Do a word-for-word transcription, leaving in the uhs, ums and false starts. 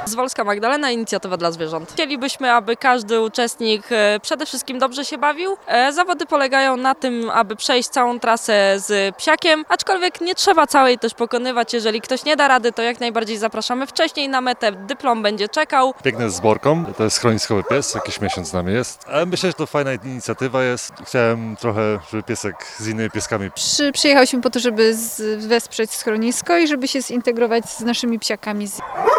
Zwolska Magdalena, Inicjatywa dla Zwierząt. Chcielibyśmy, aby każdy uczestnik przede wszystkim dobrze się bawił. Zawody polegają na tym, aby przejść całą trasę z psiakiem, aczkolwiek nie trzeba całej też pokonywać. Jeżeli ktoś nie da rady, to jak najbardziej zapraszamy wcześniej na metę. Dyplom będzie czekał. Biegnę z Borką, to jest schroniskowy pies, jakiś miesiąc z nami jest. Ale myślę, że to fajna inicjatywa jest. Chciałem trochę, żeby piesek z innymi pieskami. Przy, przyjechałyśmy po to, żeby z, wesprzeć schronisko i żeby się zintegrować z naszymi psiakami.